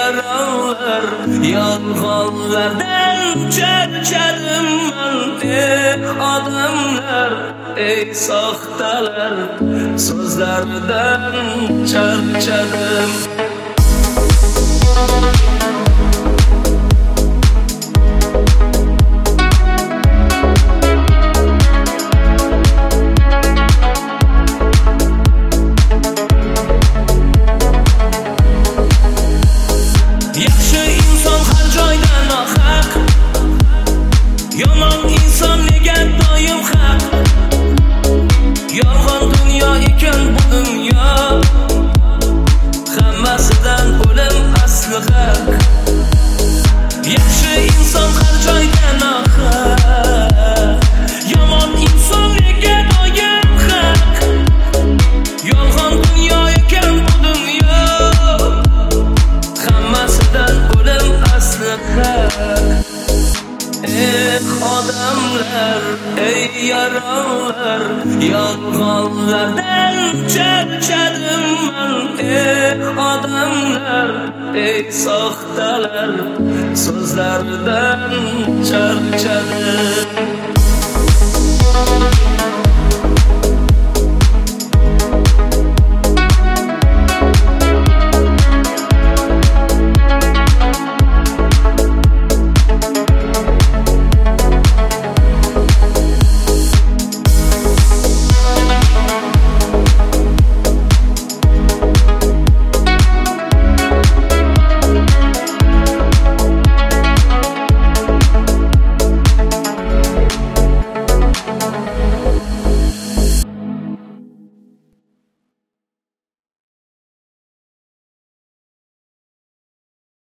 yalanlar, yalğanlardan çerçedim ben. Adamlar, ey saxtalar, sözlerden çerçedim. Yaxşı insan har joydan haq, yomon inson nega doim haq. Yolg'on dunyo ekan bu dunyo, hammasidan o'lim asli haq. Yaxshi inson har joydan haq, yomon inson nega doim haq. Yolg'on dunyo ekan bu dunyo, hammasidan o'lim asli haq. Odamlar, ey yaranlar, yalğanlardan çerçedim ben. Odamlar, ey saxtalar, sözlerden çerçedim.